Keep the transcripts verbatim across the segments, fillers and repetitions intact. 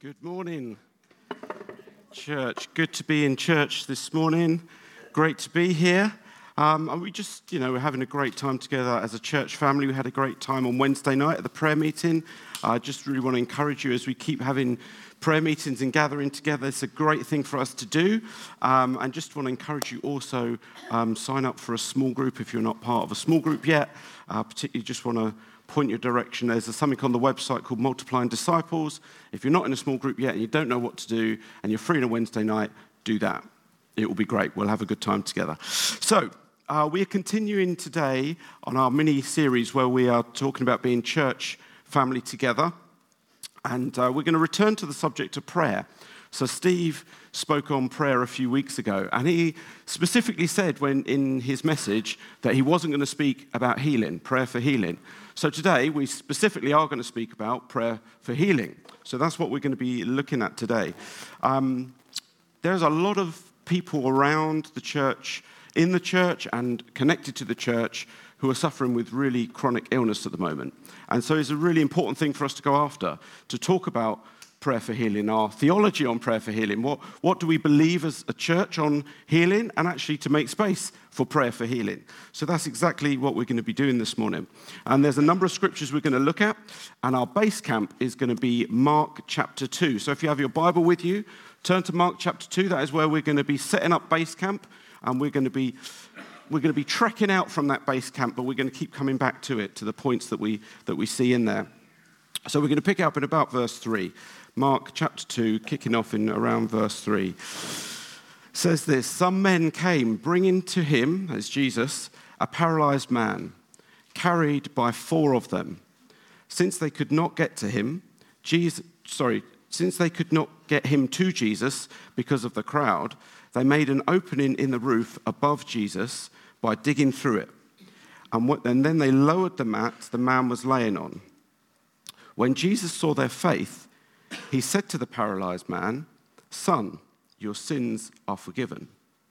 Good morning, church. Good to be in church this morning. Great to be here. Um, and we just, you know, we're having a great time together as a church family. We had a great time on Wednesday night at the prayer meeting. I uh, just really want to encourage you as we keep having prayer meetings and gathering together. It's a great thing for us to do. Um, and just want to encourage you also um, sign up for a small group if you're not part of a small group yet. Uh, particularly just want to point your direction. There's something on the website called Multiplying Disciples. If you're not in a small group yet and you don't know what to do and you're free on a Wednesday night, do that. It will be great. We'll have a good time together. So, uh, we are continuing today on our mini-series where we are talking about being church family together. And uh, we're going to return to the subject of prayer. So Steve spoke on prayer a few weeks ago, and he specifically said when in his message that he wasn't going to speak about healing, prayer for healing. So today we specifically are going to speak about prayer for healing. So that's what we're going to be looking at today. Um, there's a lot of people around the church, in the church and connected to the church, who are suffering with really chronic illness at the moment. And so it's a really important thing for us to go after, to talk about prayer for healing, our theology on prayer for healing. What, what do we believe as a church on healing, and actually to make space for prayer for healing. So that's exactly what we're going to be doing this morning. And there's a number of scriptures we're going to look at, and our base camp is going to be Mark chapter two. So if you have your Bible with you, turn to Mark chapter two. That is where we're going to be setting up base camp, and we're going to be we're going to be trekking out from that base camp, but we're going to keep coming back to it, to the points that we that we see in there. So we're going to pick up in about verse three. Mark chapter two, kicking off in around verse three, says this: Some men came, bringing to him, as Jesus, a paralyzed man, carried by four of them. Since they could not get to him, Jesus, sorry, since they could not get him to Jesus because of the crowd, they made an opening in the roof above Jesus by digging through it. And, what, and then they lowered the mat the man was laying on. When Jesus saw their faith, he said to the paralyzed man, "Son, your sins are forgiven."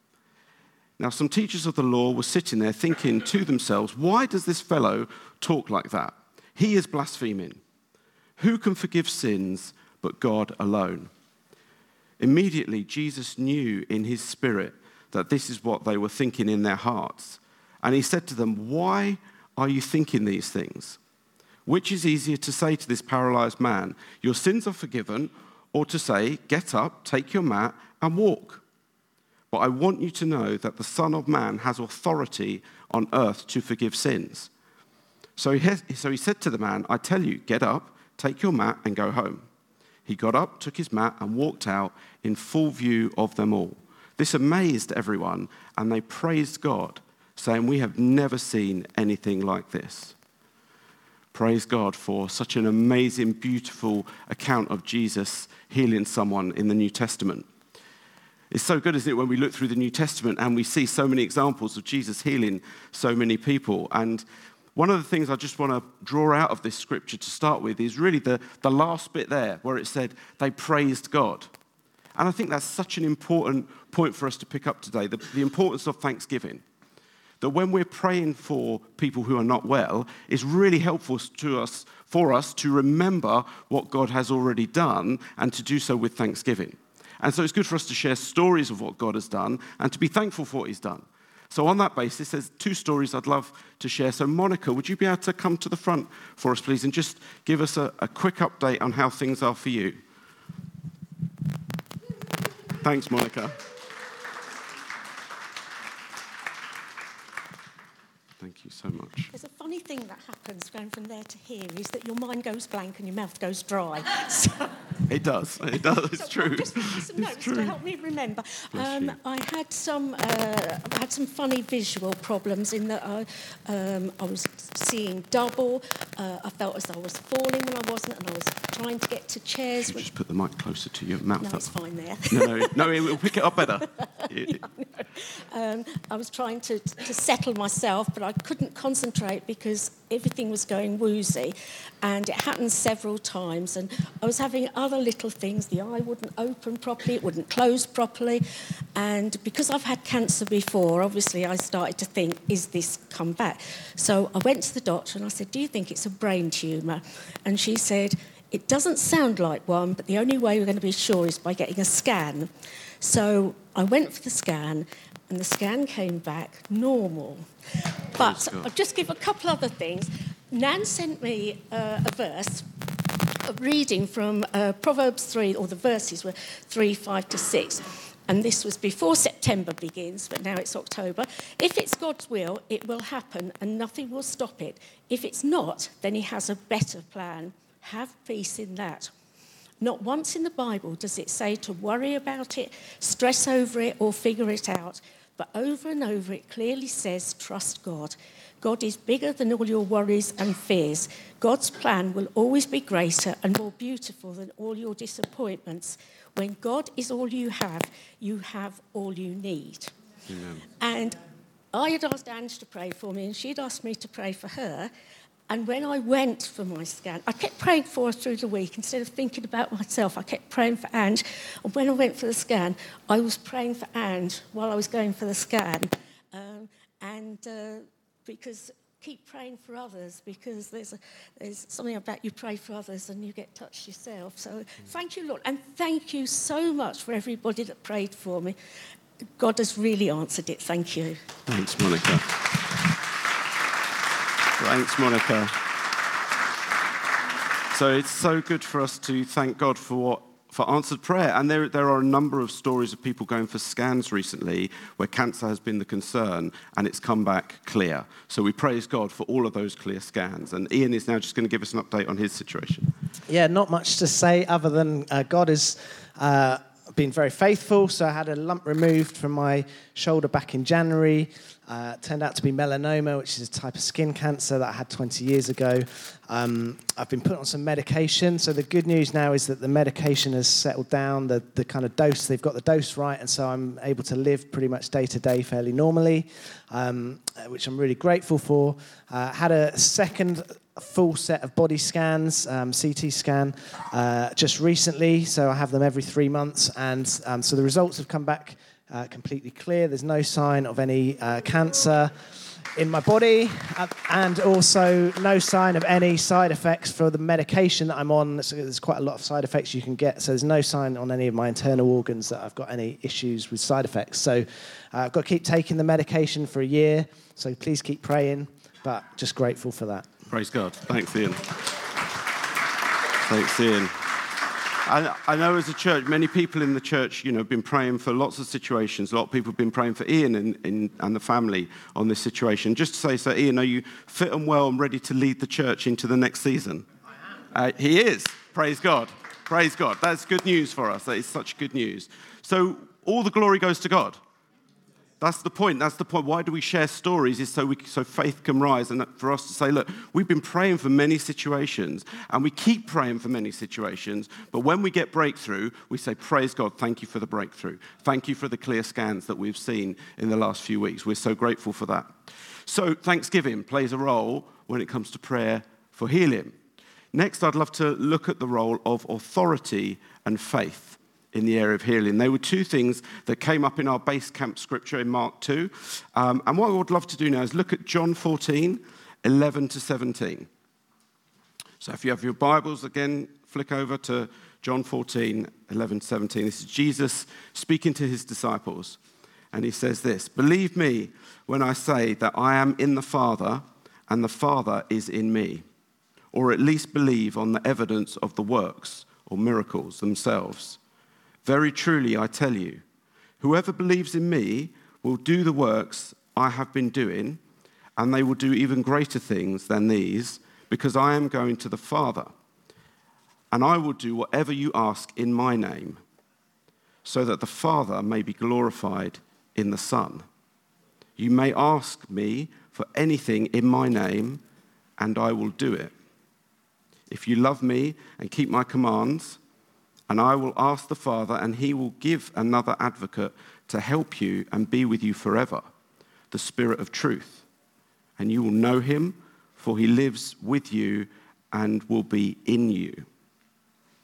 Now, some teachers of the law were sitting there thinking to themselves, "Why does this fellow talk like that? He is blaspheming. Who can forgive sins but God alone?" Immediately, Jesus knew in his spirit that this is what they were thinking in their hearts. And he said to them, "Why are you thinking these things? Which is easier to say to this paralyzed man, 'Your sins are forgiven,' or to say, 'Get up, take your mat, and walk'? But I want you to know that the Son of Man has authority on earth to forgive sins." So he, has, so he said to the man, "I tell you, get up, take your mat, and go home." He got up, took his mat, and walked out in full view of them all. This amazed everyone, and they praised God, saying, "We have never seen anything like this." Praise God for such an amazing, beautiful account of Jesus healing someone in the New Testament. It's so good, isn't it, when we look through the New Testament and we see so many examples of Jesus healing so many people. And one of the things I just want to draw out of this scripture to start with is really the, the last bit there where it said they praised God. And I think that's such an important point for us to pick up today, the, the importance of thanksgiving. That when we're praying for people who are not well, it's really helpful to us, for us to remember what God has already done and to do so with thanksgiving. And so it's good for us to share stories of what God has done and to be thankful for what he's done. So on that basis, there's two stories I'd love to share. So Monica, would you be able to come to the front for us, please, and just give us a, a quick update on how things are for you? Thanks, Monica. Thank you so much. There's a funny thing that happens going from there to here is that your mind goes blank and your mouth goes dry. So, it does. It does. It's so true. I'll just make some notes to help me remember. Um, I had some. Uh, I had some funny visual problems in that I, um, I was seeing double. Uh, I felt as though I was falling when I wasn't, and I was trying to get to chairs. You just put the mic closer to your mouth. No, it's fine there. no, no, no, it will pick it up better. yeah, I, um, I was trying to to settle myself, but I couldn't concentrate because everything was going woozy, and it happened several times, and I was having other little things. The eye wouldn't open properly, it wouldn't close properly, and because I've had cancer before, obviously I started to think, is this come back? So I went to the doctor and I said, "Do you think it's a brain tumour?" And she said, It doesn't sound like one, but the only way we're going to be sure is by getting a scan. So I went for the scan, and the scan came back normal. But I'll just give a couple other things. Nan sent me uh, a verse, a reading from uh, Proverbs three, or the verses were three, five to six. And this was before September begins, but now it's October. If it's God's will, it will happen and nothing will stop it. If it's not, then he has a better plan. Have peace in that. Not once in the Bible does it say to worry about it, stress over it, or figure it out. But over and over it clearly says, trust God. God is bigger than all your worries and fears. God's plan will always be greater and more beautiful than all your disappointments. When God is all you have, you have all you need. Amen. And I had asked Ange to pray for me, and she'd asked me to pray for her. And when I went for my scan, I kept praying for her through the week. Instead of thinking about myself, I kept praying for Ange. And when I went for the scan, I was praying for Ange while I was going for the scan. Um, and uh, because keep praying for others, because there's, a, there's something about you pray for others and you get touched yourself. So mm. thank you, Lord. And thank you so much for everybody that prayed for me. God has really answered it. Thank you. Thanks, Monica. Thanks, Monica. So it's so good for us to thank God for what, for answered prayer. And there, there are a number of stories of people going for scans recently where cancer has been the concern and it's come back clear. So we praise God for all of those clear scans. And Ian is now just going to give us an update on his situation. Yeah, not much to say other than uh, God has uh, been very faithful. So I had a lump removed from my shoulder back in January. Uh, turned out to be melanoma, which is a type of skin cancer that I had twenty years ago. Um, I've been put on some medication. So the good news now is that the medication has settled down, the, the kind of dose, they've got the dose right, and so I'm able to live pretty much day to day fairly normally, um, which I'm really grateful for. Uh, had a second full set of body scans, um, C T scan, uh, just recently, so I have them every three months, and um, so the results have come back Uh, completely clear. There's no sign of any uh, cancer in my body, uh, and also no sign of any side effects for the medication that I'm on. So there's quite a lot of side effects you can get, so there's no sign on any of my internal organs that I've got any issues with side effects. So uh, I've got to keep taking the medication for a year, so please keep praying, but just grateful for that. Praise God. Thanks, Ian. Thanks, Ian. I, I know as a church, many people in the church, you know, have been praying for lots of situations. A lot of people have been praying for Ian and, and, and the family on this situation. Just to say, so Ian, are you fit and well and ready to lead the church into the next season? I am. Uh, he is. Praise God. Praise God. That's good news for us. That is such good news. So all the glory goes to God. That's the point. That's the point. Why do we share stories? Is so we so faith can rise, and for us to say, look, we've been praying for many situations, and we keep praying for many situations. But when we get breakthrough, we say, praise God. Thank you for the breakthrough. Thank you for the clear scans that we've seen in the last few weeks. We're so grateful for that. So Thanksgiving plays a role when it comes to prayer for healing. Next, I'd love to look at the role of authority and faith in the area of healing. They were two things that came up in our base camp scripture in Mark two. Um, and what I would love to do now is look at John fourteen, eleven to seventeen. So if you have your Bibles, again, flick over to John fourteen, eleven to seventeen. This is Jesus speaking to his disciples. And he says this, "Believe me when I say that I am in the Father and the Father is in me. Or at least believe on the evidence of the works or miracles themselves. Very truly, I tell you, whoever believes in me will do the works I have been doing, and they will do even greater things than these, because I am going to the Father. And I will do whatever you ask in my name, so that the Father may be glorified in the Son. You may ask me for anything in my name, and I will do it. If you love me and keep my commands, and I will ask the Father, and he will give another advocate to help you and be with you forever, the Spirit of truth. And you will know him, for he lives with you and will be in you.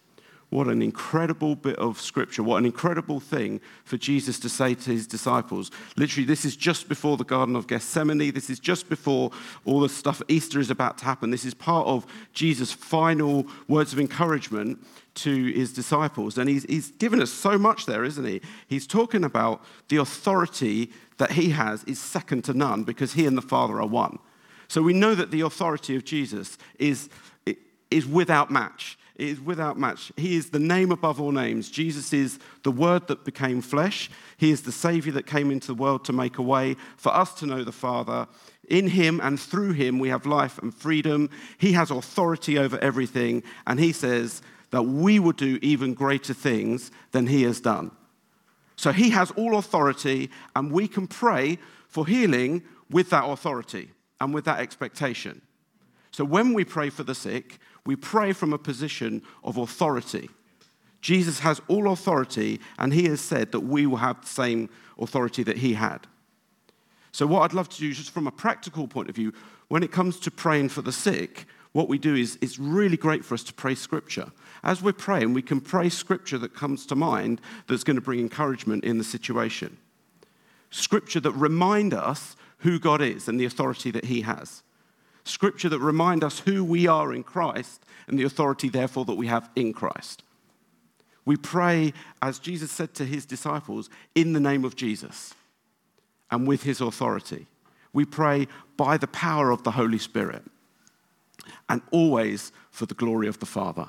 What an incredible bit of scripture. What an incredible thing for Jesus to say to his disciples. Literally, this is just before the Garden of Gethsemane. This is just before all the stuff, Easter is about to happen. This is part of Jesus' final words of encouragement to his disciples. And he's, he's given us so much there, isn't he? He's talking about the authority that he has is second to none because he and the Father are one. So we know that the authority of Jesus is, is without match. It is without match. He is the name above all names. Jesus is the Word that became flesh. He is the Savior that came into the world to make a way for us to know the Father. In him and through him we have life and freedom. He has authority over everything, and he says that we will do even greater things than he has done. So he has all authority, and we can pray for healing with that authority and with that expectation. So when we pray for the sick, we pray from a position of authority. Jesus has all authority, and he has said that we will have the same authority that he had. So what I'd love to do, just from a practical point of view, when it comes to praying for the sick, what we do is it's really great for us to pray scripture. As we're praying, we can pray scripture that comes to mind that's going to bring encouragement in the situation. Scripture that remind us who God is and the authority that he has. Scripture that remind us who we are in Christ and the authority, therefore, that we have in Christ. We pray, as Jesus said to his disciples, in the name of Jesus and with his authority. We pray by the power of the Holy Spirit and always for the glory of the Father.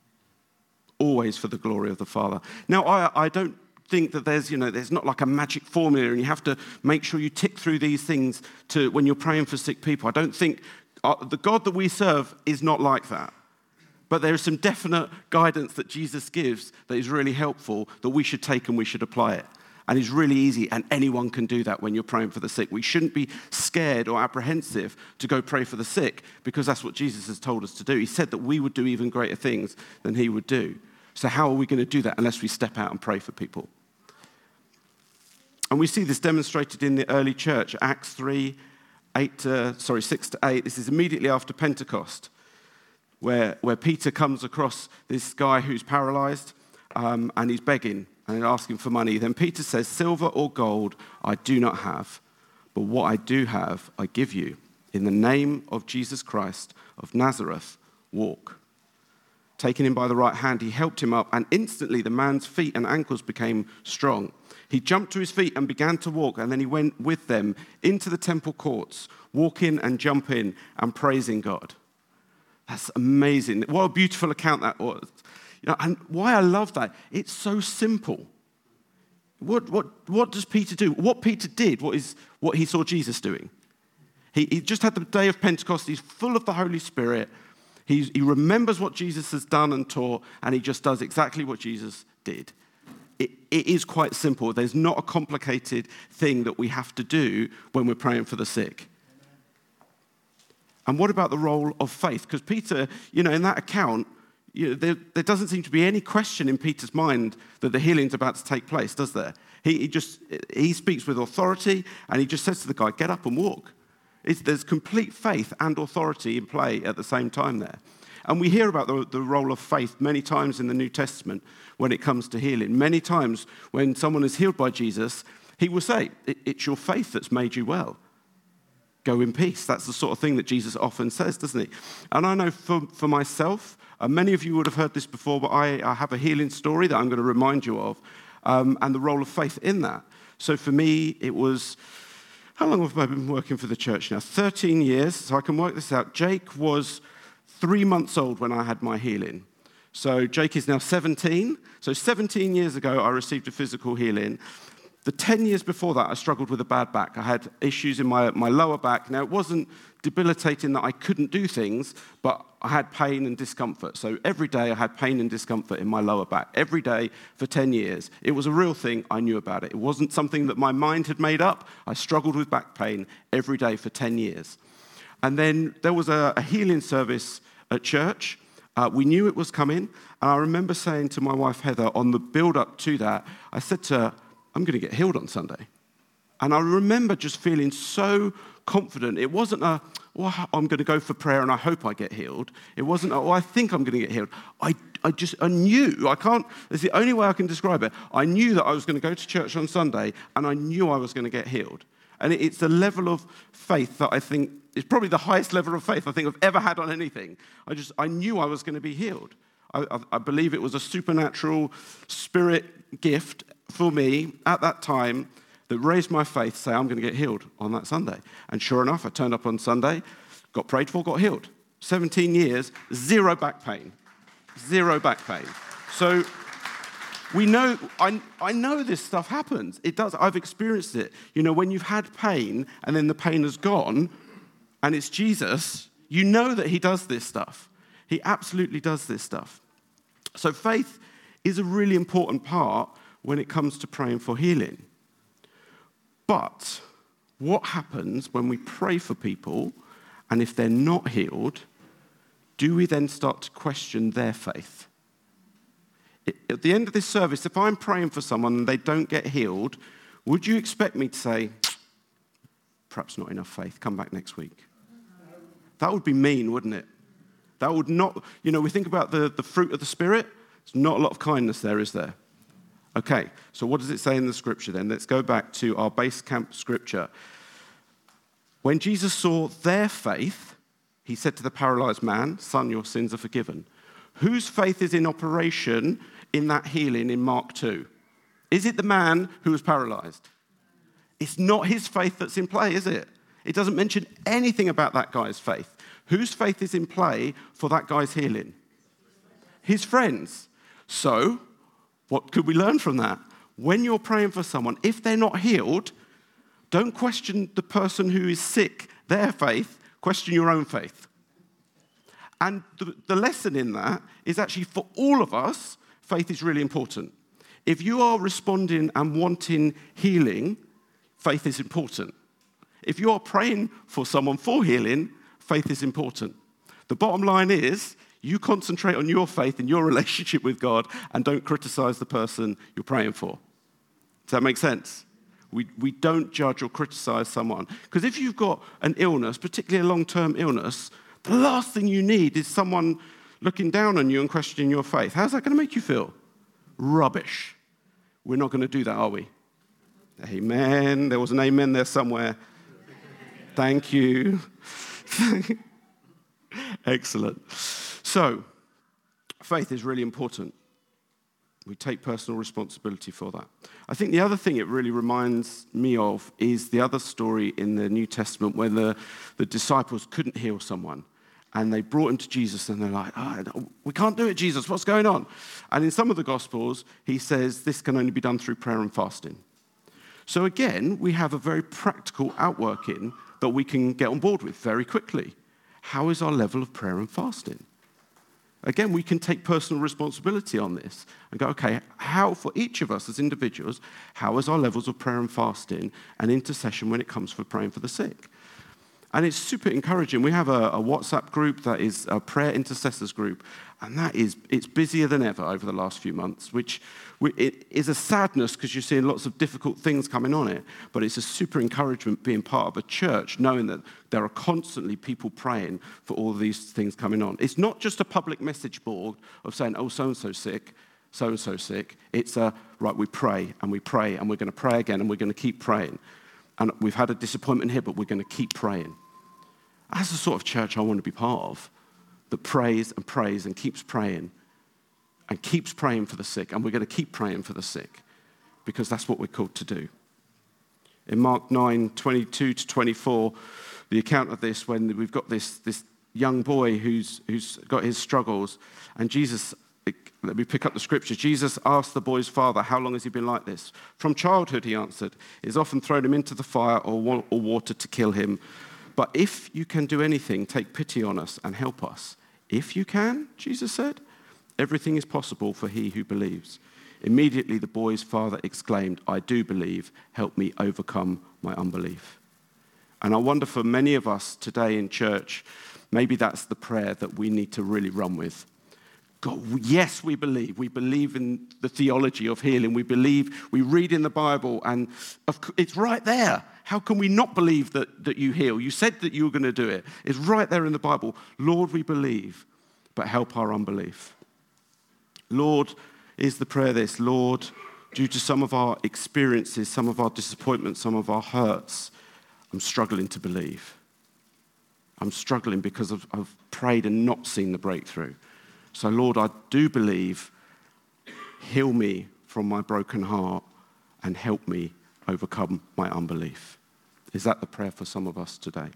Always for the glory of the Father. Now, I, I don't think that there's, you know, there's not like a magic formula and you have to make sure you tick through these things to when you're praying for sick people. I don't think uh, the God that we serve is not like that. But there is some definite guidance that Jesus gives that is really helpful that we should take and we should apply it. And it's really easy, and anyone can do that when you're praying for the sick. We shouldn't be scared or apprehensive to go pray for the sick because that's what Jesus has told us to do. He said that we would do even greater things than he would do. So how are we going to do that unless we step out and pray for people? And we see this demonstrated in the early church, Acts three, eight to, sorry, six to eight. This is immediately after Pentecost, where, where Peter comes across this guy who's paralyzed, um, and he's begging and asking for money. Then Peter says, "Silver or gold I do not have, but what I do have I give you. In the name of Jesus Christ of Nazareth, walk." Taking him by the right hand, he helped him up, and instantly the man's feet and ankles became strong. He jumped to his feet and began to walk, and then he went with them into the temple courts, walking and jumping and praising God. That's amazing. What a beautiful account that was. You know, and why I love that, it's so simple. What, what, what does Peter do? What Peter did, what is what he saw Jesus doing. He, he just had the day of Pentecost. He's full of the Holy Spirit. He, he remembers what Jesus has done and taught, and he just does exactly what Jesus did. It, it is quite simple. There's not a complicated thing that we have to do when we're praying for the sick. And what about the role of faith? Because Peter, you know, in that account, you know, there, there doesn't seem to be any question in Peter's mind that the healing's about to take place, does there? He, he just, he speaks with authority, and he just says to the guy, "Get up and walk." It's, there's complete faith and authority in play at the same time there. And we hear about the, the role of faith many times in the New Testament when it comes to healing. Many times when someone is healed by Jesus, he will say, it, it's your faith that's made you well. Go in peace. That's the sort of thing that Jesus often says, doesn't he? And I know for, for myself, uh, many of you would have heard this before, but I, I have a healing story that I'm going to remind you of, um, and the role of faith in that. So for me, it was... How long have I been working for the church now? thirteen years, so I can work this out. Jake was three months old when I had my healing. So Jake is now seventeen. So seventeen years ago, I received a physical healing. The ten years before that, I struggled with a bad back. I had issues in my, my lower back. Now, it wasn't debilitating that I couldn't do things, but I had pain and discomfort. So every day I had pain and discomfort in my lower back. Every day for ten years. It was a real thing. I knew about it. It wasn't something that my mind had made up. I struggled with back pain every day for ten years. And then there was a, a healing service at church. Uh, we knew it was coming. And I remember saying to my wife, Heather, on the build-up to that, I said to her, I'm going to get healed on Sunday. And I remember just feeling so confident. It wasn't a, oh, I'm going to go for prayer and I hope I get healed. It wasn't a, oh, I think I'm going to get healed. I, I just, I knew, I can't, it's the only way I can describe it. I knew that I was going to go to church on Sunday, and I knew I was going to get healed. And it, it's a level of faith that I think is probably the highest level of faith I think I've ever had on anything. I just, I knew I was going to be healed. I, I, I believe it was a supernatural spirit gift for me at that time that raised my faith to say, I'm going to get healed on that Sunday. And sure enough, I turned up on Sunday, got prayed for, got healed. seventeen years, zero back pain. Zero back pain. So we know, I, I know this stuff happens. It does. I've experienced it. You know, when you've had pain and then the pain has gone and it's Jesus, you know that he does this stuff. He absolutely does this stuff. So faith is a really important part when it comes to praying for healing. But what happens when we pray for people and if they're not healed, do we then start to question their faith? At the end of this service, if I'm praying for someone and they don't get healed, would you expect me to say, perhaps not enough faith, come back next week? That would be mean, wouldn't it? That would not, you know, we think about the, the fruit of the Spirit. There's not a lot of kindness there, is there? Okay, so what does it say in the scripture then? Let's go back to our base camp scripture. When Jesus saw their faith, he said to the paralyzed man, son, your sins are forgiven. Whose faith is in operation in that healing in Mark two? Is it the man who was paralyzed? It's not his faith that's in play, is it? It doesn't mention anything about that guy's faith. Whose faith is in play for that guy's healing? His friends. So, what could we learn from that? When you're praying for someone, if they're not healed, don't question the person who is sick, their faith, question your own faith. And the, the lesson in that is actually for all of us, faith is really important. If you are responding and wanting healing, faith is important. If you are praying for someone for healing, faith is important. The bottom line is, you concentrate on your faith and your relationship with God and don't criticize the person you're praying for. Does that make sense? We, we don't judge or criticize someone. Because if you've got an illness, particularly a long-term illness, the last thing you need is someone looking down on you and questioning your faith. How's that going to make you feel? Rubbish. We're not going to do that, are we? Amen. There was an amen there somewhere. Thank you. Excellent. So, faith is really important. We take personal responsibility for that. I think the other thing it really reminds me of is the other story in the New Testament where the, the disciples couldn't heal someone. And they brought him to Jesus and they're like, oh, we can't do it, Jesus, what's going on? And in some of the Gospels, he says this can only be done through prayer and fasting. So again, we have a very practical outworking that we can get on board with very quickly. How is our level of prayer and fasting? Again, we can take personal responsibility on this and go, okay, how, for each of us as individuals, how is our levels of prayer and fasting and intercession when it comes for praying for the sick? And it's super encouraging. We have a, a WhatsApp group that is a prayer intercessors group, and that is, it's busier than ever over the last few months, which we, it is a sadness because you're seeing lots of difficult things coming on it, but it's a super encouragement being part of a church, knowing that there are constantly people praying for all of these things coming on. It's not just a public message board of saying, oh, so-and-so sick, so-and-so sick. It's a, right, we pray, and we pray, and we're going to pray again, and we're going to keep praying. And we've had a disappointment here, but we're going to keep praying. That's the sort of church I want to be part of, that prays and prays and keeps praying and keeps praying for the sick. And we're going to keep praying for the sick because that's what we're called to do. In Mark nine, twenty-two to twenty-four, the account of this, when we've got this, this young boy who's, who's got his struggles, and Jesus, let me pick up the scripture. Jesus asked the boy's father, how long has he been like this? From childhood, he answered. He's often thrown him into the fire or, or water to kill him. But if you can do anything, take pity on us and help us. If you can, Jesus said, everything is possible for he who believes. Immediately the boy's father exclaimed, I do believe, help me overcome my unbelief. And I wonder for many of us today in church, maybe that's the prayer that we need to really run with. God, yes, we believe. We believe in the theology of healing. We believe, we read in the Bible, and it's right there. How can we not believe that, that you heal? You said that you were going to do it. It's right there in the Bible. Lord, we believe, but help our unbelief. Lord, is the prayer this? Lord, due to some of our experiences, some of our disappointments, some of our hurts, I'm struggling to believe. I'm struggling because I've, I've prayed and not seen the breakthrough. So, Lord, I do believe. Heal me from my broken heart and help me overcome my unbelief. Is that the prayer for some of us today?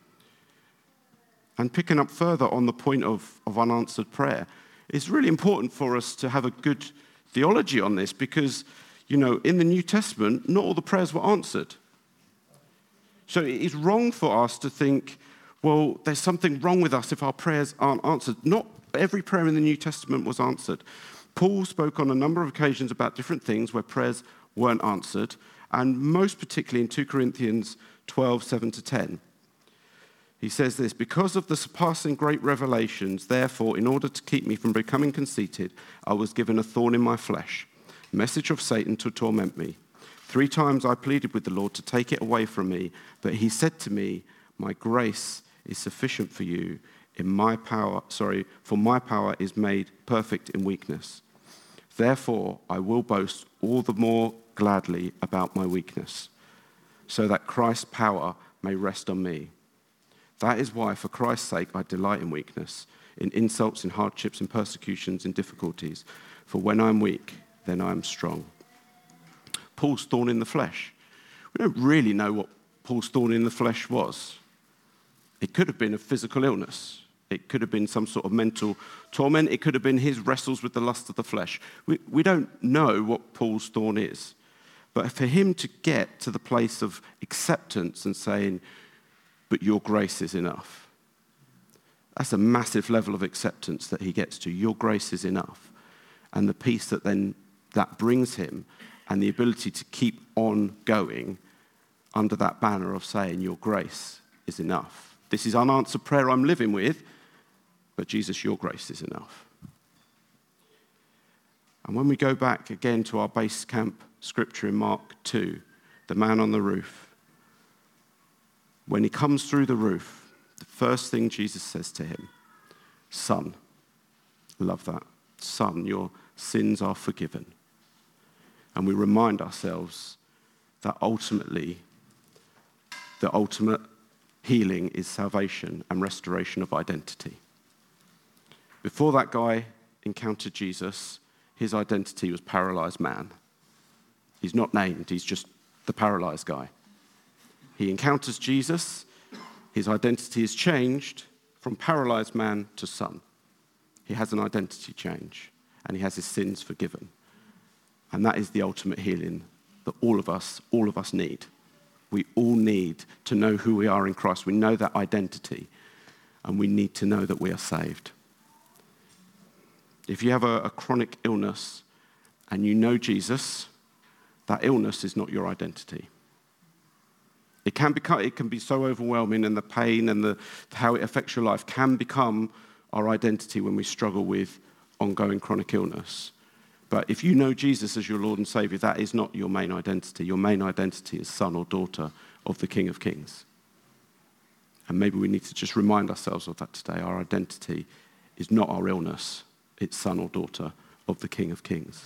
And picking up further on the point of, of unanswered prayer, it's really important for us to have a good theology on this because, you know, in the New Testament, not all the prayers were answered. So it is wrong for us to think, well, there's something wrong with us if our prayers aren't answered. Not every prayer in the New Testament was answered. Paul spoke on a number of occasions about different things where prayers weren't answered, and most particularly in two Corinthians twelve, seven to ten. He says this, because of the surpassing great revelations, therefore, in order to keep me from becoming conceited, I was given a thorn in my flesh, a message of Satan to torment me. Three times I pleaded with the Lord to take it away from me, but he said to me, my grace is sufficient for you. In my power, sorry, for my power is made perfect in weakness. Therefore, I will boast all the more gladly about my weakness, so that Christ's power may rest on me. That is why, for Christ's sake, I delight in weakness, in insults, in hardships, in persecutions, in difficulties. For when I'm weak, then I am strong. Paul's thorn in the flesh. We don't really know what Paul's thorn in the flesh was. It could have been a physical illness. It could have been some sort of mental torment. It could have been his wrestles with the lust of the flesh. We, we don't know what Paul's thorn is. But for him to get to the place of acceptance and saying, but your grace is enough. That's a massive level of acceptance that he gets to. Your grace is enough. And the peace that then that brings him and the ability to keep on going under that banner of saying your grace is enough. This is unanswered prayer I'm living with, but Jesus, your grace is enough. And when we go back again to our base camp scripture in Mark two, the man on the roof, when he comes through the roof, the first thing Jesus says to him, son, love that, son, your sins are forgiven. And we remind ourselves that ultimately, the ultimate healing is salvation and restoration of identity. Before that guy encountered Jesus, his identity was paralyzed man. He's not named, he's just the paralyzed guy. He encounters Jesus, his identity is changed from paralyzed man to son. He has an identity change, and he has his sins forgiven. And that is the ultimate healing that all of us, all of us need. We all need to know who we are in Christ. We know that identity, and we need to know that we are saved. If you have a, a chronic illness and you know Jesus, that illness is not your identity. It can become, it can be so overwhelming, and the pain and the how it affects your life can become our identity when we struggle with ongoing chronic illness. But if you know Jesus as your Lord and Savior, that is not your main identity. Your main identity is son or daughter of the King of Kings. And maybe we need to just remind ourselves of that today. Our identity is not our illness. It's son or daughter of the King of Kings.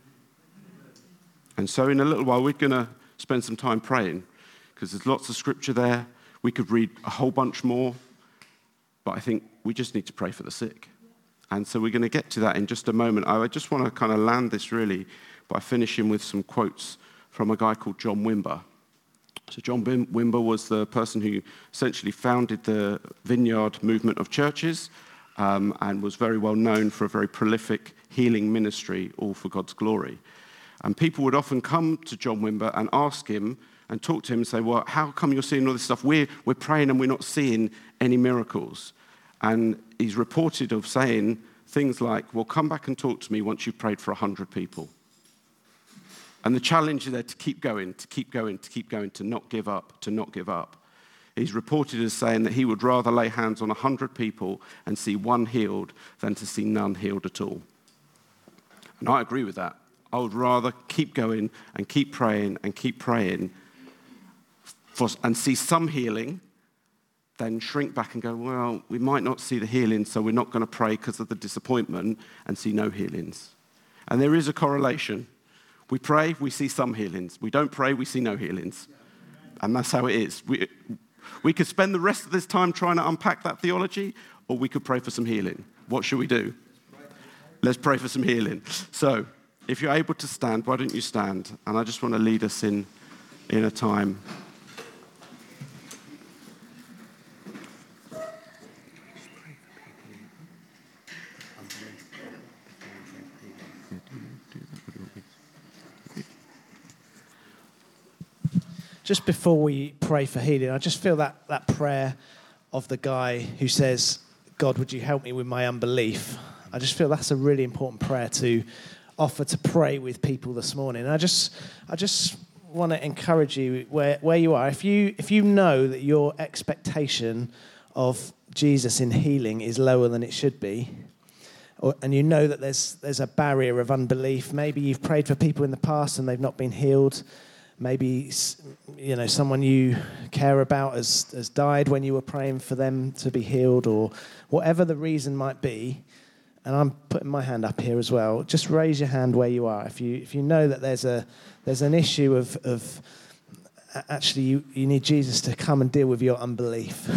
And so in a little while, we're going to spend some time praying, because there's lots of scripture there. We could read a whole bunch more, but I think we just need to pray for the sick. And so we're going to get to that in just a moment. I just want to kind of land this really by finishing with some quotes from a guy called John Wimber. So John Wimber was the person who essentially founded the Vineyard movement of churches, um, and was very well known for a very prolific healing ministry, all for God's glory. And people would often come to John Wimber and ask him and talk to him and say, well, how come you're seeing all this stuff? We're, we're praying and we're not seeing any miracles. And he's reported of saying things like, well, come back and talk to me once you've prayed for one hundred people. And the challenge is there to keep going, to keep going, to keep going, to not give up, to not give up. He's reported as saying that he would rather lay hands on one hundred people and see one healed than to see none healed at all. And I agree with that. I would rather keep going and keep praying and keep praying for, and see some healing then shrink back and go, well, we might not see the healing, so we're not going to pray because of the disappointment and see no healings. And there is a correlation. We pray, we see some healings. We don't pray, we see no healings. And that's how it is. We, we could spend the rest of this time trying to unpack that theology, or we could pray for some healing. What should we do? Let's pray for some healing. So, if you're able to stand, why don't you stand? And I just want to lead us in, in a time. Just before we pray for healing, I just feel that, that prayer of the guy who says, God, would you help me with my unbelief? I just feel that's a really important prayer to offer to pray with people this morning. I just I just want to encourage you where, where you are. If you if you know that your expectation of Jesus in healing is lower than it should be, or, and you know that there's there's a barrier of unbelief, maybe you've prayed for people in the past and they've not been healed. Maybe, you know, someone you care about has, has died when you were praying for them to be healed, or whatever the reason might be. And I'm putting my hand up here as well. Just raise your hand where you are. If you if you know that there's a there's an issue of of actually you, you need Jesus to come and deal with your unbelief,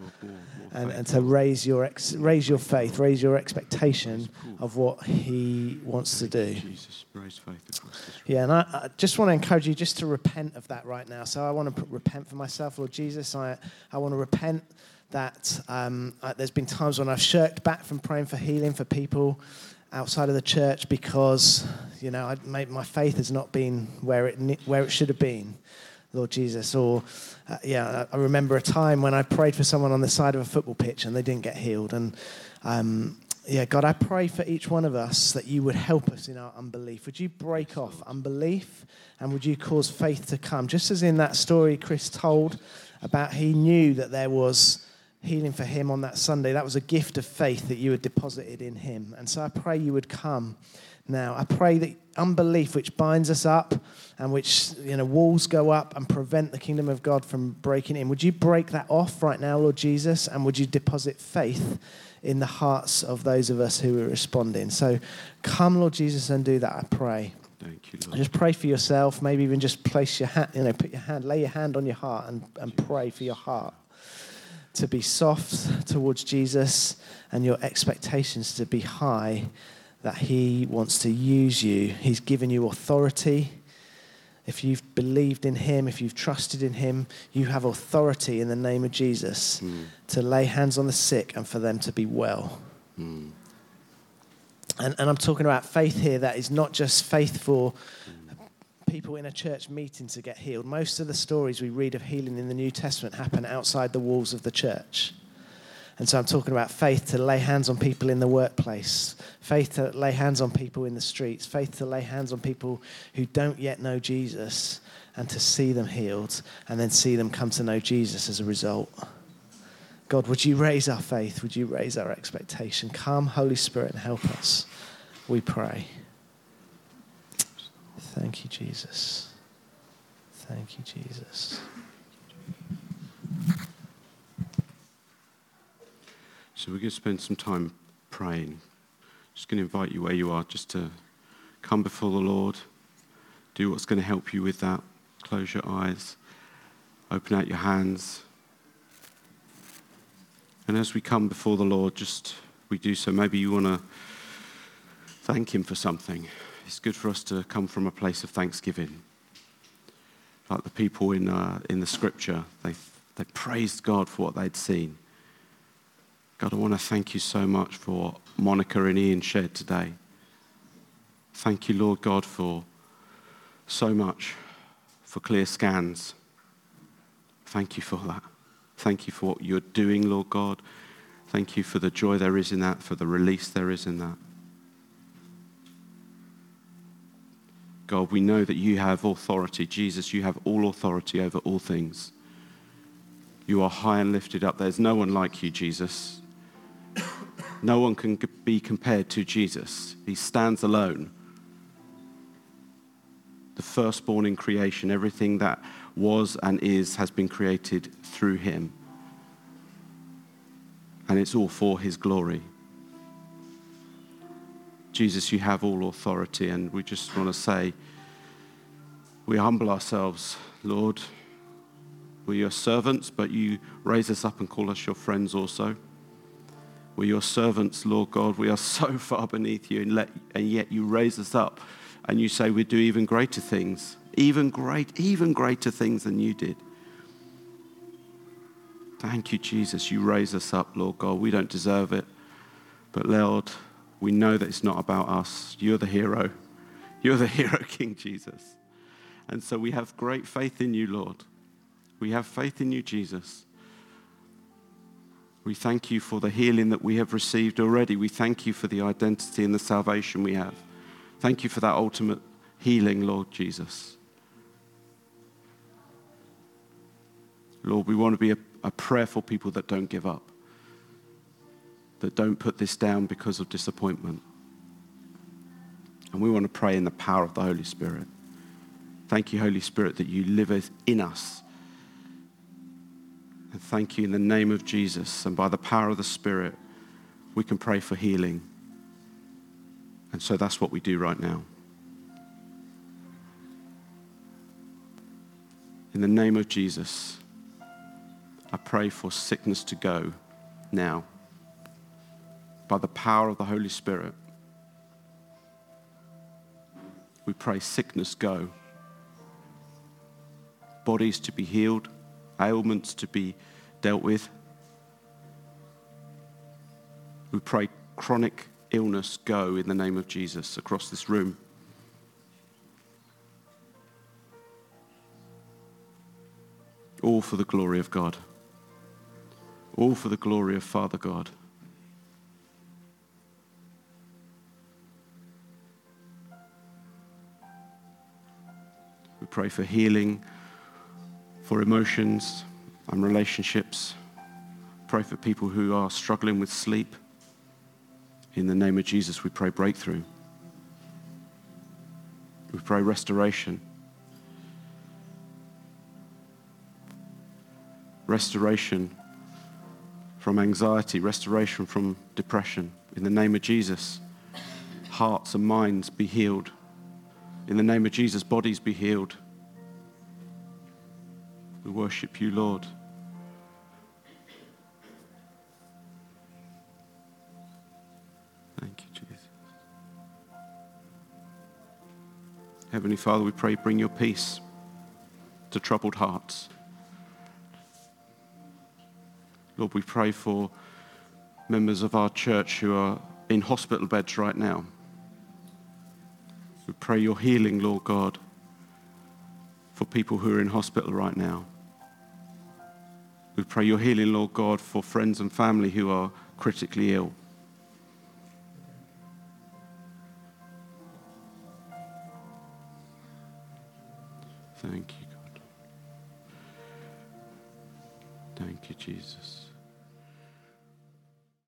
and, and to raise your ex, raise your faith, raise your expectation of what He wants to do. Jesus, raise faith across this room. Yeah, and I, I just want to encourage you just to repent of that right now. So I want to repent for myself, Lord Jesus. I I want to repent that um, uh, there's been times when I've shirked back from praying for healing for people outside of the church because, you know, I, my, my faith has not been where it where it should have been, Lord Jesus. Or, uh, yeah, I remember a time when I prayed for someone on the side of a football pitch and they didn't get healed. And, um, yeah, God, I pray for each one of us that you would help us in our unbelief. Would you break off unbelief and would you cause faith to come? Just as in that story Chris told about he knew that there was healing for him on that Sunday. That was a gift of faith that you had deposited in him. And so I pray you would come now. I pray that unbelief which binds us up and which, you know, walls go up and prevent the kingdom of God from breaking in. Would you break that off right now, Lord Jesus? And would you deposit faith in the hearts of those of us who are responding? So come, Lord Jesus, and do that, I pray. Thank you, Lord. Just pray for yourself. Maybe even just place your hand, you know, put your hand, lay your hand on your heart and, and pray for your heart to be soft towards Jesus and your expectations to be high, that he wants to use you. He's given you authority. If you've believed in him, if you've trusted in him, you have authority in the name of Jesus mm. to lay hands on the sick and for them to be well. Mm. And, and I'm talking about faith here that is not just faith for people in a church meeting to get healed. Most of the stories we read of healing in the New Testament happen outside the walls of the church. And so I'm talking about faith to lay hands on people in the workplace, faith to lay hands on people in the streets, faith to lay hands on people who don't yet know Jesus and to see them healed and then see them come to know Jesus as a result. God, would you raise our faith? Would you raise our expectation? Come, Holy Spirit, and help us, we pray. Thank you, Jesus. Thank you, Jesus. So we're going to spend some time praying. Just going to invite you where you are just to come before the Lord. Do what's going to help you with that. Close your eyes. Open out your hands. And as we come before the Lord, just we do so, maybe you want to thank him for something. It's good for us to come from a place of thanksgiving. Like the people in uh, in the scripture, they they praised God for what they'd seen. God, I want to thank you so much for what Monica and Ian shared today. Thank you, Lord God, for so much, for clear scans. Thank you for that. Thank you for what you're doing, Lord God. Thank you for the joy there is in that, for the release there is in that. God, we know that you have authority. Jesus, you have all authority over all things. You are high and lifted up. There's no one like you, Jesus. No one can be compared to Jesus. He stands alone. The firstborn in creation, everything that was and is has been created through him. And it's all for his glory. Jesus, you have all authority, and we just want to say, we humble ourselves, Lord. We're your servants, but you raise us up and call us your friends also. We're your servants, Lord God. We are so far beneath you, and, let, and yet you raise us up, and you say we do even greater things, even great, even greater things than you did. Thank you, Jesus. You raise us up, Lord God. We don't deserve it, but Lord, we know that it's not about us. You're the hero. You're the hero, King Jesus. And so we have great faith in you, Lord. We have faith in you, Jesus. We thank you for the healing that we have received already. We thank you for the identity and the salvation we have. Thank you for that ultimate healing, Lord Jesus. Lord, we want to be a, a prayerful people that don't give up, that don't put this down because of disappointment. And we want to pray in the power of the Holy Spirit. Thank you, Holy Spirit, that you live in us. And thank you in the name of Jesus, and by the power of the Spirit, we can pray for healing. And so that's what we do right now. In the name of Jesus, I pray for sickness to go now. By the power of the Holy Spirit, we pray sickness go. Bodies to be healed, ailments to be dealt with. We pray chronic illness go in the name of Jesus across this room. All for the glory of God. All for the glory of Father God. We pray for healing, for emotions and relationships. Pray for people who are struggling with sleep. In the name of Jesus, we pray breakthrough. We pray restoration. Restoration from anxiety, restoration from depression. In the name of Jesus, hearts and minds be healed. In the name of Jesus, bodies be healed. We worship you, Lord. Thank you, Jesus. Heavenly Father, we pray, bring your peace to troubled hearts. Lord, we pray for members of our church who are in hospital beds right now. We pray your healing, Lord God, for people who are in hospital right now. We pray your healing, Lord God, for friends and family who are critically ill. Thank you, God. Thank you, Jesus.